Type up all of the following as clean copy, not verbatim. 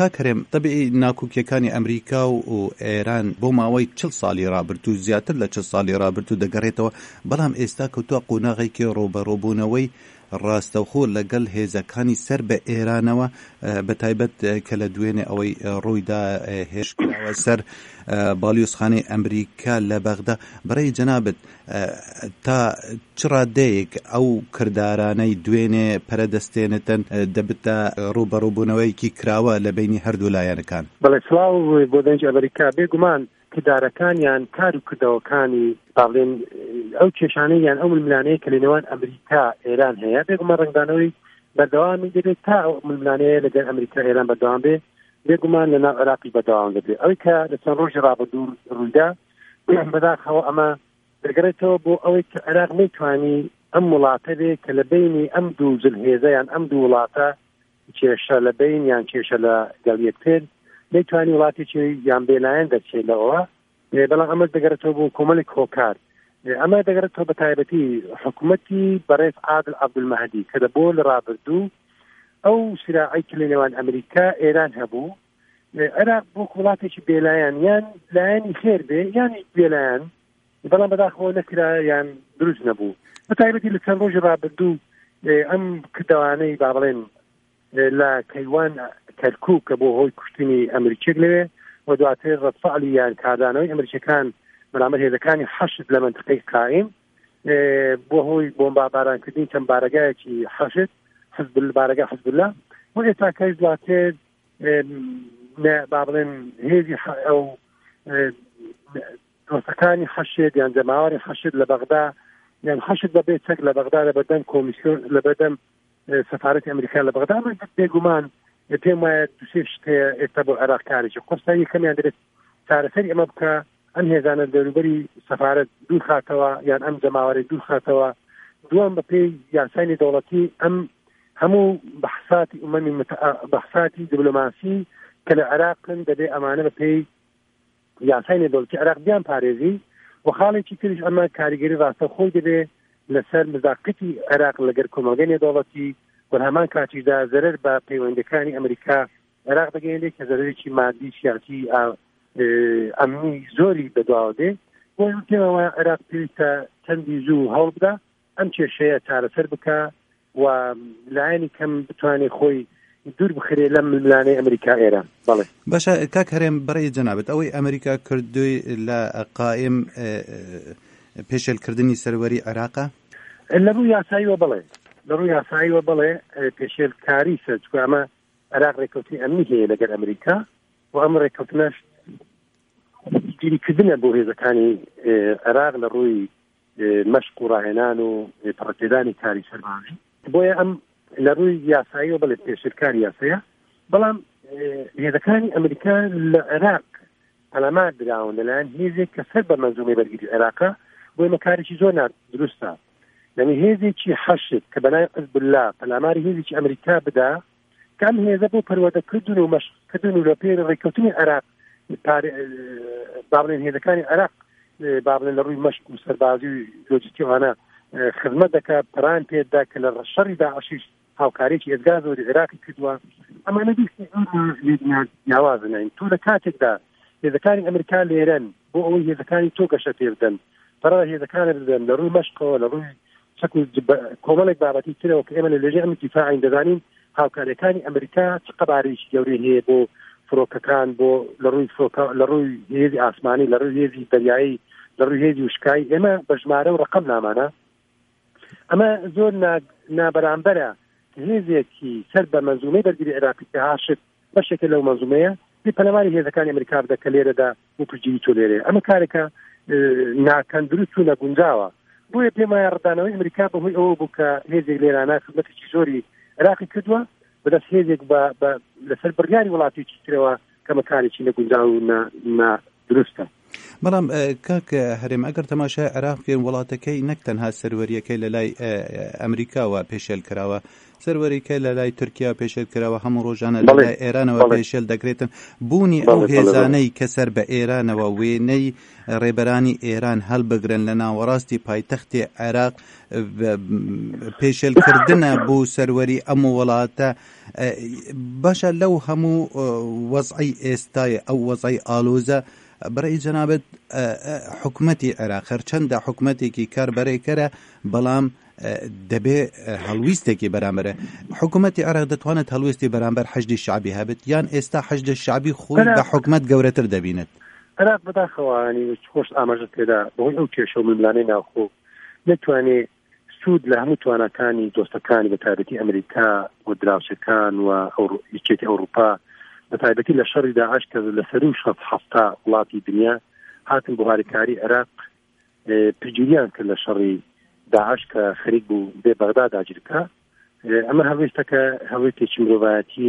کاکەرێم طبیعی ناکۆکیەکانی ئەمریکا و ئێران بۆ ماوەی 40 ساڵی ڕابردوو زیاتر لە 40 ساڵی ڕابردوو دەگەڕێتەوە، بەڵام ئێستا کەوتووە قۆناغێکی ڕۆبەڕۆبوونەوەی ڕاستەوخۆ لەگەڵ هێزەکانی سەر بە ئێرانەوە، بە تایبەت کە لە دوێنێ ئەوەی ڕوویدا هێشکراوە سەر باڵیۆزخانەی ئەمریکا لە بەغدا. بەڕێی جەنابەت تا چ ڕادەیەک ئەو کردارانەی دوێنێ پەرەدەستێنێتن دەبتە ڕووبەڕووبوونەوەیکی کراوە لە بینی هەردوو لایەنەکان؟ بەڵێ سڵاو بۆ دەنج ئەمریکا. بێگومان کردارەکانیان کار و کردەوەکانی باڵێن ئەو کێشانەیان ئەو ململانەیە کە لە نێوان ئەمریکا ئێران هەیە، بێگومان ڕنگدانەوەی بەردەوامی دەبێت تا ئەو ململانەیە لەگەڵ ئەمریکا ئێران بەردەوام بێ، بێگومان لە ناو عێراقی بەردەوام دەبێت. ئەوەی کە لە چەند ڕۆژی ڕابردوو ڕوویدا بەداخەوە ئەمە دەگەڕێتەوە بۆ ئەوەی کە عێراق نەیتوانی ئەم وڵاتە بێ کە لە بینی ئەم دوو جلهێزە یان ئەم دوو وڵاتە کێشە لە بین یان کێشە لە گەڵیەکتر نەیتوانی وڵاتێکی یان بێلایەن دەچێت لەوە، بەڵام ئەمە دەگەڕێتەوە بۆ کۆمەڵێک هۆکار. ئەمە دەگەڕێتەوە بە تایبەتی حکوومەتی بەڕێز عادل عەبدولمەهدی کە بۆ لە ڕابردوو ئەو سراعی کە لە نێوان ئەمریکا ئێران هەبوو، عێراق بۆ وڵاتێکی بێلایەن یان لایەنی خێر بێ یانی بێلایەن، بەڵام بەداخەوە نەکرا یان دروست نەبوو. بە تایبەتی لە چەند ڕۆژی ڕابردوو ئەم کردەوانەی با بڵێن لە کەیوان کەرکووک کە بۆ هۆی کوشتنی ئەمریکێک لەوێ و دواتر ڕەتفعلی یان کاردانەوەی ئەمریکەکان بەرامبەر هێزەکانی حەشد لە منطقەی قائیم بۆ هۆی بۆمبارانکردنی چەند بارەگایەکی حەشد بارەگای حەزب الله و ئێستا کەس دواتر با بڵێن هێزی ئەو دۆستەکانی حەشد یان جەماوەری حەشد لە بەغدا یان حەشد بەبێ چەک لە بەغدا لە بەردەم کۆمیسیۆن لە بەردەم سەفارەتی ئەمریکا لە بەغدا بێگومان پێم وایە دوسێ شتەیە ئێستا بۆ عێراق کارێکی قۆستا یەکەمیان دەبێت چارەسەری ئەمە بکە، ئەم هێزانە دەوروبەری سەفارەت دوور خاتەوە یان ئەم جەماوەری دوور خاتەوە. دوام بە پێی یاسانی دەوڵەتی ئەم هەموو بەحساتی دیبلۆماسی کە لە عێراقن دەبێ ئەمانە بە پێی یاسانی دەوڵەتی عێراق بیان پارێزی و خاڵێکی تریش ئەمە کاریگەری ڕاستەوخۆی دەبێ لەسەر مزاقتی عێراق لەگەر کۆمەڵگەی نێودەوڵەتی و هەمان کاتیشدا زەرەر بە پەیوەندەکانی ئەمریکا عێراق دەگەێنێت کە زەرەرێکی مادی سیاسی ئەمنی زۆری بەدواوە دێ بۆ پێمەوە عێراق پێویستە چەندی زوو هەوڵ بدە ئەم کێشەیە چارەسەر بکە و لایەنی کەم بتوانێت خۆی دوور بخرێ لەم ململانەی ئەمریکا ئێران. بەڵێ باشە کاک هەرێم بەڕێی جەنابەت ئەوەی ئەمریکا کردووی لە قائیم پێشێلکردنی سەروەری عێراقە لە ڕووی یاساییوە بڵێ لە ڕووی یاساییوە بڵێ پێشێلکاری سەرچکە ئەمە عێراق ڕێکەوتی ئەمنی هەیە لەگەر ئەمریکا و ئەم ڕێکەوتنەش گیریکردنە بۆ هێزەکانی عێراق لە ڕووی مەشق و ڕاهێنان و پڕەتێدانی کاری سەربازی. بۆیە ئەم لە ڕووی یاساییەوە بڵێ پێشێلکاری یاساییە، بەڵام هێزەکانی ئەمریکا لە عێراق ئەلەمات دراون لەلایەن هێزێک کە سەر بە مەنزومەی بەرگری عێراقە، بۆی مەکارێکی زۆر دروستە. یعنی هێزێکی حەشد کە بەنای حەزب الله پەلاماری هێزێکی ئەمریکا بدا کە ئەم هێزە بۆ پەروەردەکردن و مەشقکردن و لە پێ ڕێکەوتنی عێراق با بڵێن هێزەکانی عێراق با بڵێن لە ڕووی مەشق و سەربازی و لۆجستیکانە خزمەت دەکات پەران پێدا کە لە شەڕی داعشیش هاوکارێکی ئێزگا زۆری عێراقی کردووە. ئەمانە دیستی یاوازن تۆ لە کاتێکدا هێزەکانی ئەمریکا لێرەن بۆ ئەوەی هێزەکانی تۆ گەشە پێ بدەن پەڕە هێزەکانە بدەن لە ڕووی مەشقەوە لە ڕووی کۆمەڵێک بابەتی ترەوە کە ئێمە لە لێژێ ئەم دیفاعین دەزانین هاوکاریەکانی ئەمریکا چ قەبارەیەکی گەورەی هەیە بۆ فرۆکەکان بۆ لە ڕووی هێزی ئاسمانی لە ڕووی هێزی دەریایی لە ڕووی هێزی وشکایی ئێمە بە ژمارە و ڕقم نامانە. ئەمە زۆر نابەرامبەرە هێزێکی سەر بە مەنزومەی بەرگری عێراقی کە هاشت بەشێکە لەو مەنزومەیە بێ پەلەماری هێزەکانی ئەمریکا بدە کە لێرەدا و پرگیری تۆ لێرێ. ئەمە کارێکە ناکەندروست و نەگونجاوە. بۆیە پێم وایە ڕدانەوەی ئەمریکا بەهۆی ئەوە بوو کە هێزێک لێرانە خزمەتێکی زۆری عێراقی کردووە بەدەست هێزێک لەسەر بڕیاری وڵاتێکی ترەوە کە مەکارێکی نەگونجاو و نادروستە. بەڵام کاک هەرێم ئەگەر تەماشای عێراق بکەین وڵاتەکەی نەک تەنها سەروەریەکەی لە لای ئەمریکاوە پێشێل کراوە سەروەری کە لە لای تورکیا پێشێل کراوە هەموو ڕۆژانە لە لای ئێرانەوە پێشێل دەکرێتن بوونی ئەو هێزانەی کە سەر بە ئێرانەوە وێنەی ڕێبەرانی ئێران هەڵبگرن لە ناوەڕاستی پایتەختی عێراق پێشێلکردنە بۆ سەروەری ئەم وڵاتە باشە لەو هەموو وەزعی ئێستای ئەو وەزعی ئالۆزە بەڕێی جەنابەت حکومەتی عێراق هەرچەندە حکومەتێکی کاربەرێکەرە بەڵام دەبێ هەڵویستێکی بەرامبەرە حکومەتی عێراق دەتوانێت هەڵویستی بەرامبەر حەشدی شعبی هەبێت یان ئێستا حەشدی شعبی خۆی بە حکومەت گەورەتر دەبینێت عێراق بەداخەوانی خۆش ئاماژە پێدا بەهۆی ئەو کێشە و ململانەی ناوخۆ نەتوانێت سوود لە هەموو توانەکانی دۆستەکانی بە تایبەتی ئەمریکا و دراوسەکان و یەکێتی ئەوروپا بە تایبەتی لە شەڕی داعش کە لە سەروو شەف هەفتا وڵاتی دنیا هاتن بۆ هاریکاری عێراق پرگیریان کرد لە شەڕی داعش کە خەریک بوو بێ بەغدا داگیرکە ئەمە هەڵوێستەکە هەڵوێستێکی مرۆڤایەتی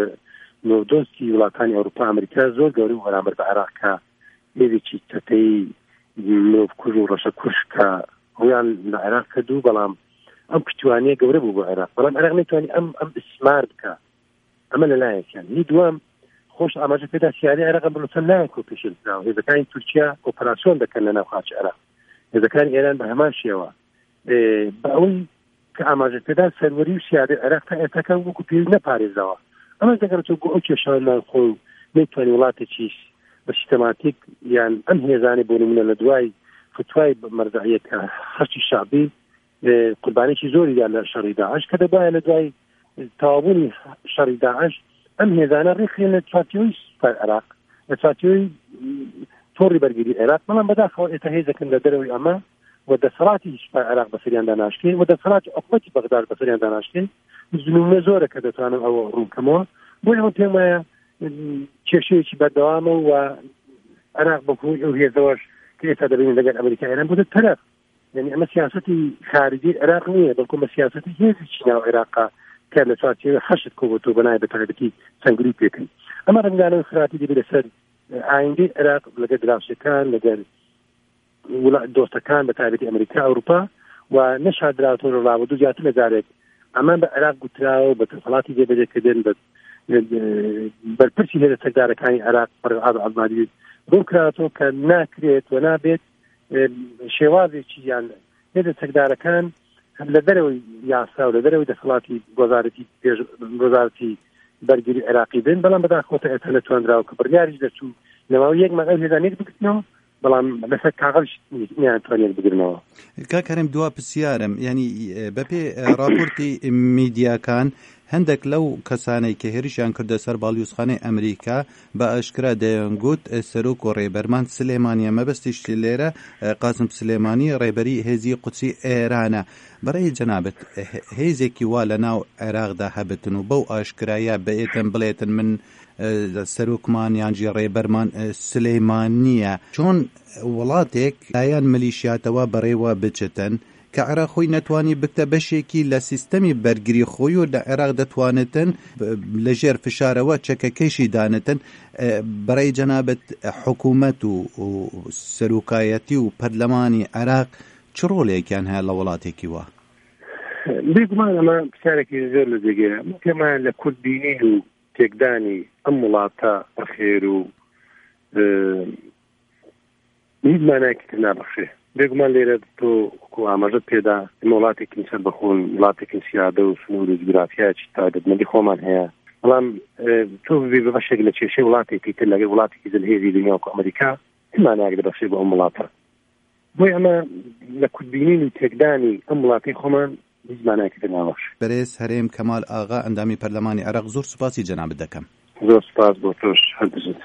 نۆدۆستی وڵاتانی ئەوروپا ئەمریکا زۆر گەورە و بەرامبەر بە عێراق کە لێوێکی چەتەی مرۆڤ کوژ و ڕەشە کوش کە ڕویان لە عێراق کردوو بەڵام ئەم پشتیوانیە گەورە بوو بۆ عێراق بەڵام عێراق نەیتوانی ئەم ئیسمار بکە ئەمە لەلایەکیان هی دووەم خۆش ئاماژە پێدا سیاری عێراق بڵسەر لایەک و پێشێلکراوە هێزەکانی تورکیا ئۆپەراسیۆن دەکەن لە ناو خاچی عێراق هێزەکانی ئێران بە هەمان شێوە بە ئەوەی کە ئاماژە پێدا سەروەری و سیادی عێراق تا ئێستاکە وەکو پێویست نەپارێزەوە ئەمە دەگەڕێتەوە بۆ ئەو کێشەوە ناوخۆ و نەیتوانی وڵاتێکیش بە سیستەماتیک یان ئەم هێزانەی بۆ نمونە لە دوای فتوای مەرجعیەت کە خەرچی شعبی قوربانێکی زۆری دا لە شەڕی داعش کە دەبایە لە دوای تەواوبوونی شەڕی داعش ئەم هێزانە ڕێکخێن لە چوارچێوەی سوپای عێراق لە چوارچێوەی تۆڕی بەرگری عێراق بەڵام بەداخەوە ئێستا هێزەکەن لە دەرەوەی ئەمە و دەسەڵاتی سوپای عێراق بەسەریان داناشکێ و دەسەڵاتی حکومەتی بەغداد بەسەریان داناشکێ زمینە زۆرە کە دەتوانن ئەوە ڕوونکەمەوە بۆی ئەوە پێم وایە کێشەیەکی بەردەوامە و عێراق بەهۆی ئەو هێزەوەش کە ئێستا دەبینین لەگەڵ ئەمریکا ئێران بۆ تەرەف یعنی ئەمە سیاسەتی خارجی عێراق نییە بەڵکو بە سیاسەتی هێزێکی ناو عێراقا کە لە چوارچێوەی حەشت کۆبووەوە بەنای بە تایبەتی سەنگری پێکەین ئەمە ڕەنگانەوەی خراپی دەبێت لەسەر ئایندەی عێراق لەگەڵ دراوسەکان لەگەڵ دۆستەکان بە تایبەتی ئەمریکا ئەوروپا و نەشادراوەتەوە لە ڕابردوو زیاتر لە جارێک ئەمان بە عێراق گوتراوە بە دەسەڵاتی جێبەجێکردن بەرپرسی هێزە سەردارەکانی عێراق فەرعاد عەبادی ڕوون کراوەتەوە کە ناکرێت و نابێت شێوازێکی یان هێزە سەردارەکان لە دەرەوەی یاسا و لە دەرەوەی دەسەڵاتی وەزارەتی بەرگری عێراقی بن بەڵام بەداخەوە ئێستا نەتوانراوە کە بڕیاریش دەچوو لەماوەی یەک مانگە هێزانێک بکردنەوە بەڵام لەسەر کاغەڵ نەیانتوانێت بگرنەوە. کاکەرێم دوا پرسیارم ینی بەپێ راپۆرتی میدیاکان هەندێک لەو کەسانەی کە هێرشیان کردە سەر باڵیۆزخانەی ئەمریکا بە ئاشکرا دەیانگوت سەرۆک و ڕێبەرمان سلێمانیە مەبەستیش لێرە قاسم سلێمانی ڕێبەری هێزی قودسی ئێرانە بەڕێی جەنابەت هێزێکی وا لە ناو عێراقدا هەبتن و بەو ئاشکرایە بێتن بڵێتن من سەرۆکمان یانجی ڕێبەرمان سلێمانیە چۆن وڵاتێک لایەن ملیشیاتەوە بەڕێوە بچتن کە عێراق خۆی نەتوانی بکتە بەشێکی لە سیستەمی بەرگری خۆی و لە عێراق دەتوانێتن لەژێر فشارەوە چەکەکەیشی دانێتن بەڕێی جەنابەت حکوومەت و سەرۆکایەتی و پەرلەمانی عێراق چ ڕۆڵێکیان هەیە لە وڵاتێکی وە؟ بێگومان ئەمە پرسیارێکی زۆر لە جێگەیە پێمان لە کورتبینین و تێکدانی ئەم وڵاتە بەخێر و هیچ مانایەکی تر نابەخشێ بێگومان لێرە تۆ ئاماژەت پێدا وڵاتێکی سەر بەخۆن وڵاتێکی سیادە و سنوور و جوگرافیاکی تایبەتمەندی خۆمان هەیە بەڵام تۆ ببێ بە بەشێک لە کێشەی وڵاتێکی تر لەگەڵ وڵاتێکی زەرهێزی دنیا و ئەمریکا هیچ مانایەک دەبەخشێ بۆ ئەم وڵاتە بۆی ئەمە لە کورتبینین و تێکدانی ئەم وڵاتی خۆمان هیچ مانایەکی تر نابەخشێ. بەرێز هەرێم کەمال ئاغا ئەندامی پەرلەمانی عێراق زۆر سوپاسی جەنابەت دەکەم. زۆر سوپاس بۆ تۆش هەردوو